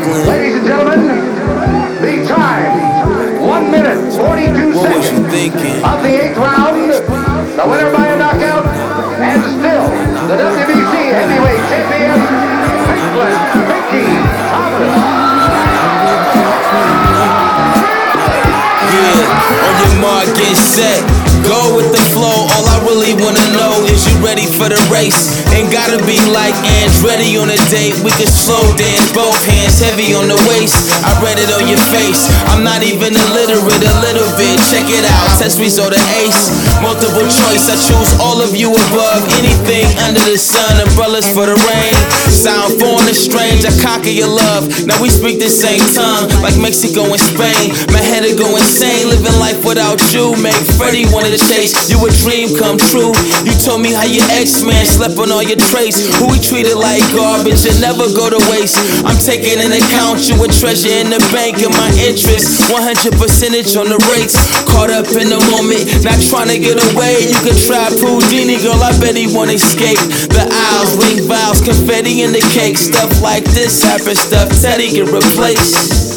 Brooklyn. Ladies and gentlemen, the time, 1 minute, 42 What was seconds you thinking? of the 8th round. The winner by a knockout, and still the WBC heavyweight champion, Franklin Mickey Thomas. Yeah, on your mark, get set. Go with the flow, all I really wanna know is you ready for the race. Ain't gotta be like Andretti on a date. We can slow dance, both hands heavy on the waist. I read it on your face. I'm not even illiterate, a little bit. Check it out, test result of ace. Multiple choice, I choose all of you above anything under the sun. Umbrellas for the rain. Sound foreign and strange, I conquer your love. Now we speak the same tongue, like Mexico and Spain. My head'll go insane, living life without you. Make Freddie wanted to chase, you a dream come true. You told me how your ex-man slept on all your traits. Who we treated like garbage and never go to waste. I'm taking into account you a treasure in the bank and my interest 100% on the rates. Caught up in the moment, not trying to get away. You could try Houdini, girl, I bet he won't escape. The aisles, ring vials, confetti in the cake. Stuff like this happens, stuff Teddy can replace.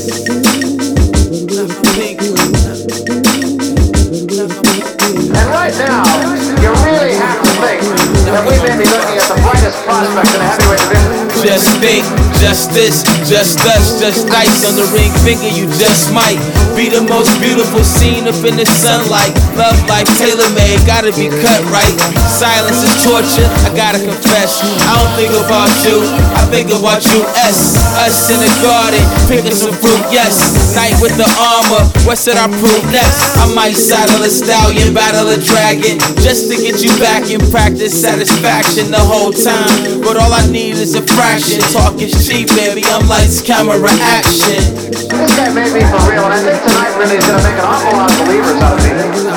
And right now, you really have to think that we may be looking at the brightest prospect in the heavyweight division. Just think, just this, just us, just nice. On the ring finger, you just might be the most beautiful scene up in the sunlight. Love life tailor-made, gotta be cut right. Silence is torture, I gotta confess. I don't think about you, I think about you. Us in the garden, picking some fruit, yes. Night with the armor, what should I prove next? I might saddle a stallion, battle a dragon, just to get you back in practice. Satisfaction the whole time, but all I need is a fraction. Talk is cheap, baby, I'm lights, camera, action. This guy made me for real, and I think tonight really is going to make an awful lot of believers out of me.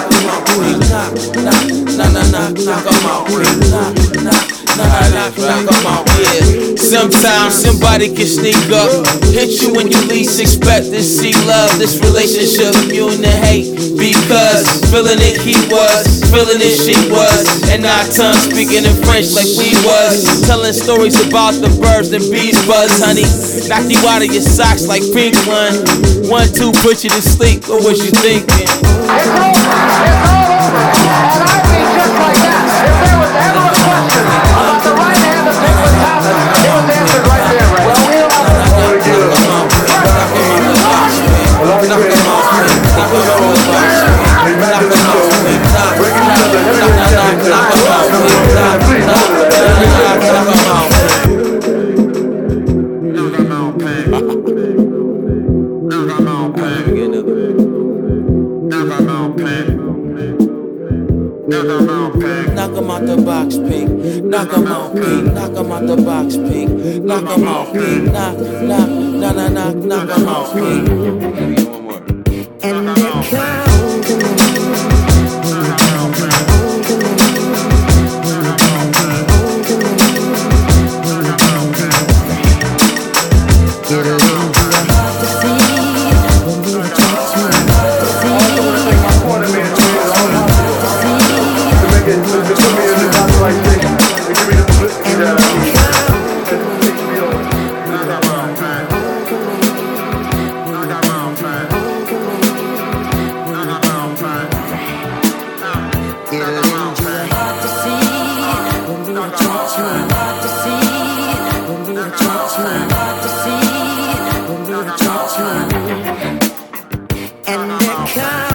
Yeah. Sometimes somebody can sneak up, hit you when you least expect to see love. This relationship immune to hate, because feeling it he was, feeling it she was, and our tongue speaking in French like we was. Telling stories about the birds and bees buzz, honey. Knock you out of your socks like pink one. 1, 2, put you to sleep. What was you thinking? It's over. It's all over. And I mean just like that. If there was ever a question about the right hand of Franklin Thomas, it was answered right there, Ray. Well, we don't have to do it. Knock him out the box, pink. Knock him out, pink. Knock him out the box, pink. Knock him out, pink. Knock him out, pink. And they're counting. Hard to see.